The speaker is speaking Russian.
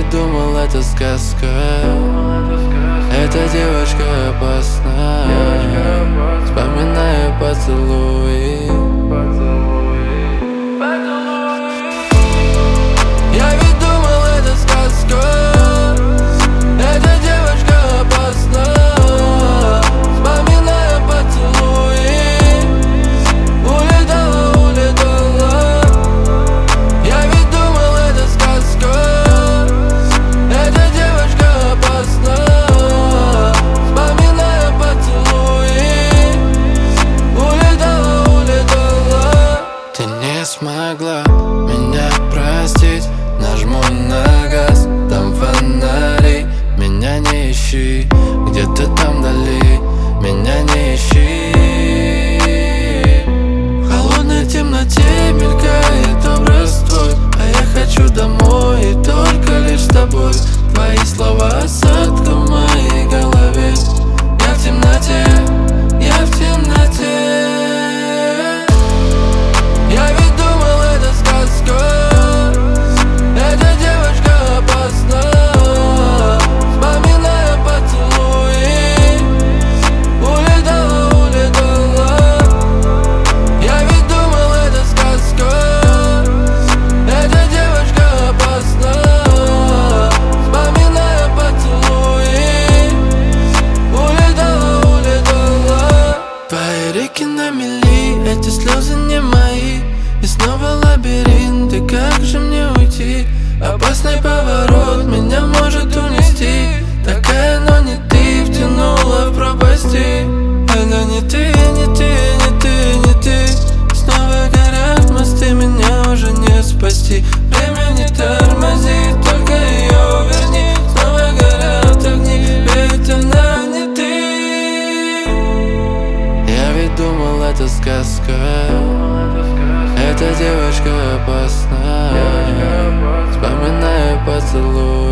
ведь думал, это сказка. Эта девочка опасна. Вспоминаю поцелуи. Я ведь думал, это сказка. Эта девочка опасна. Вспоминаю поцелуи. Улетала, улетала. Я ведь думал, это сказка. Эта девочка опасна. Вспоминаю поцелуи. Улетала, улетала. Ты не смогла меня простить. Нажму на газ, там фонари. Меня не ищи, где-то там вдали. Меня не ищи. В холодной темноте мелькает образ твой. А я хочу домой, и только лишь с тобой. Твои слова осадка в моей голове. Я в темноте, я в темноте. Я ведь думал, это сказка. Эта девочка опасна. Вспоминаю поцелуи. Улетала, улетала. Я ведь думал, это сказка. Эта девочка опасна. Вспоминаю поцелуи. Улетала, улетала. Твои реки на мели, эти слезы не мои. И снова лабиринт, и как же мне уйти? Опасный поворот меня может унести. Такая, но не ты, втянула в пропасти. Это не ты, не ты, не ты, не ты. Снова горят мосты, меня уже не спасти. Время не тормози, только ее верни. Снова горят огни, ведь она не ты. Я ведь думал, это сказка. Эта девочка опасна. Вспоминаю поцелуй.